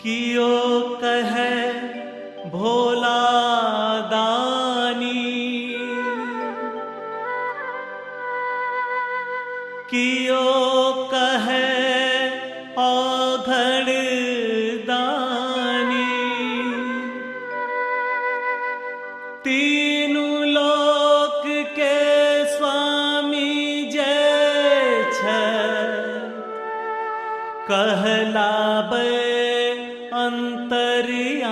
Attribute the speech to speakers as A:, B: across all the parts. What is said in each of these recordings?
A: कियो कहे भोला दानी, कियो कहे औघड़ दानी। तीनू लोक के स्वामी जय छै, कहलाबै अंतर्यामी।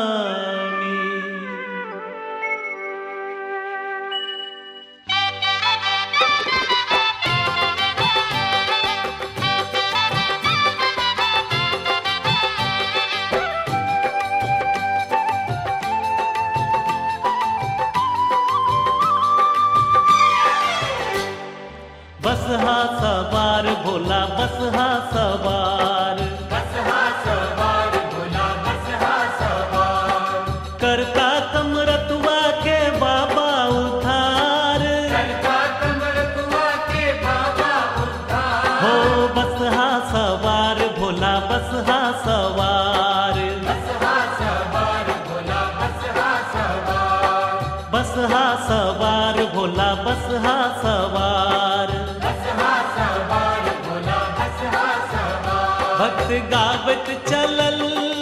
A: बसहा सवार भोला बसहा सवार,
B: बसहा सवार भोला बसहा सवार।
A: करता कमरतुआ के बाबा उद्धार,
B: करता कमरतुआ के बाबा उद्धार।
A: हो बसहा सवार भोला बसहा सवार,
B: बसहा सवार भोला बसहा सवार।
A: बसहा सवार भोला बसहा सवार।
B: बसहा सवार भोला बसहा सवार।
A: भक्त गावत चलल,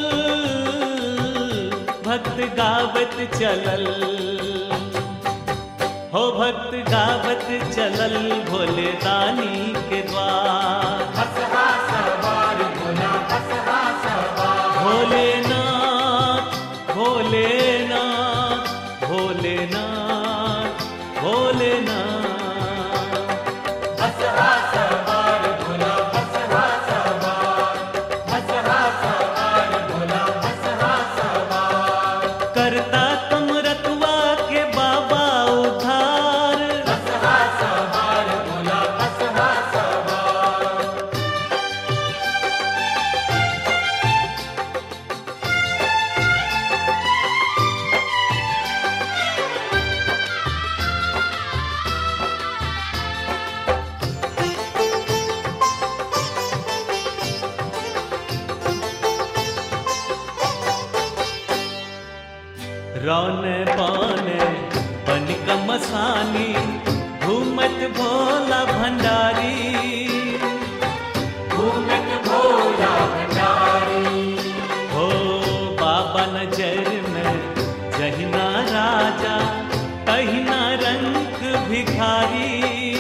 A: भक्त गावत चलल, हो भक्त गावत चलल भोले दानी के द्वार।
B: बसहा सवार भोला बसहा सवार।
A: भोलेनाथ भोलेनाथ भोलेनाथ भोलेनाथ।
B: बसहा सवार भोला बसहा सवार। बसहा सवार भोला बसहा सवार।
A: करता कमरतुआ के बाबा उद्धार,
B: बसहा सवार भोला बसहा सवार।
A: रौने बौने बनिक मसानी, घूमत भोला भंडारी।
B: घूमत भोला भंडारी।
A: हो बाबा नजर में जहिना राजा तहिना रंग भिखारी।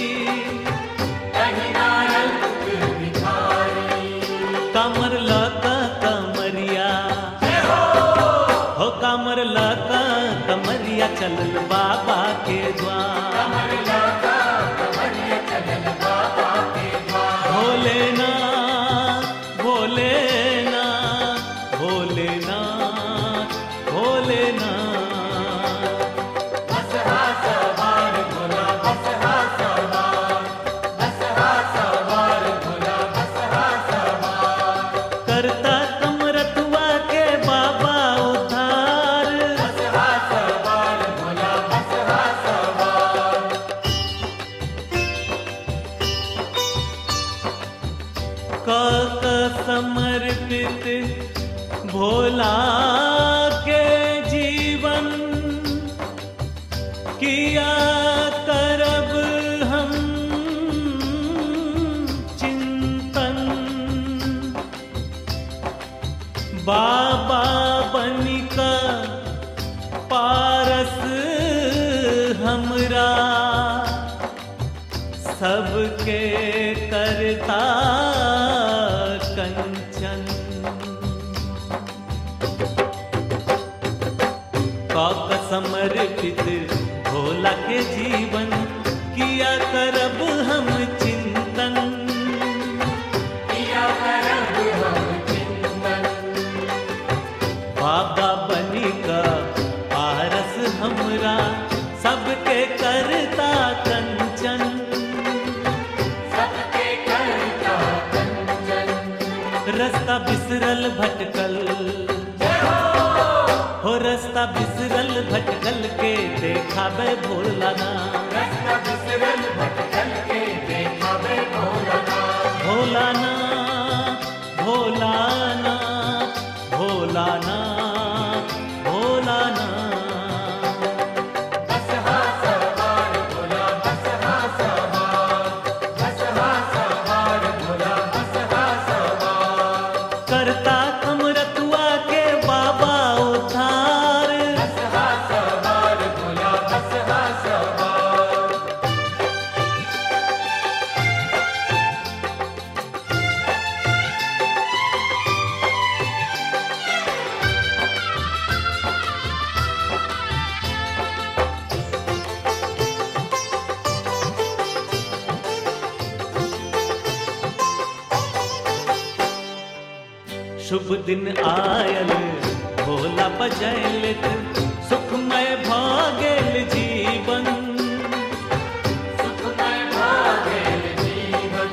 B: तहिना रंग भिखारी।
A: कमर लता कमरिया, हो कमर लता कमरिया चलल बाबा के द्वार।
B: कमर लगा कमरिया चलल बाबा के द्वार।
A: भोलेनाथ भोलेनाथ भोलेनाथ भोलेनाथ।
B: बसहा सवार भोला बसहा सवार। बसहा सवार भोला बसहा सवार।
A: करता कमरतुआ के बाबा उद्धार,
B: बसहा सवार भोला बसहा सवार।
A: क समर्पित भोला के जीवन, किया करब हम चिंतन। बाबा बनिका पारस हमरा, सबके करता कंचन। काक समर्पित भोला के जीवन, किया करब हम चिंतन।
B: किया करब हम चिंतन।
A: बाबा बनिका पारस हमरा, सबके करता कंचन।
B: सबके करता कंचन।
A: रास्ता बिसरल भटकल, हो रास्ता बिसरल भटकल के देखाबे भोलानाथ।
B: रास्ता बिसरल भटकल के देखावे भोलानाथ।
A: भोलानाथ भोलानाथ शुभ दिन आयल भोला बजैलित सुखमय भागेल जीवन
B: सुखमय भागेल जीवन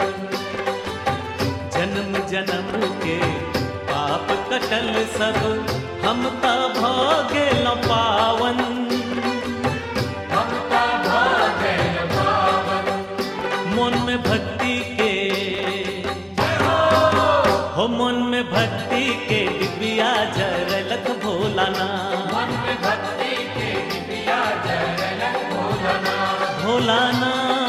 A: जन्म जन्म के पाप कटल सब हम ता भागेल पावन
B: ममता भागेल पावन
A: मन में भक्ति के हो मन में भक्ति के दिव्या जरलक भोलाना
B: मन में भक्ति के दिव्या जरलक भोलाना
A: भोलाना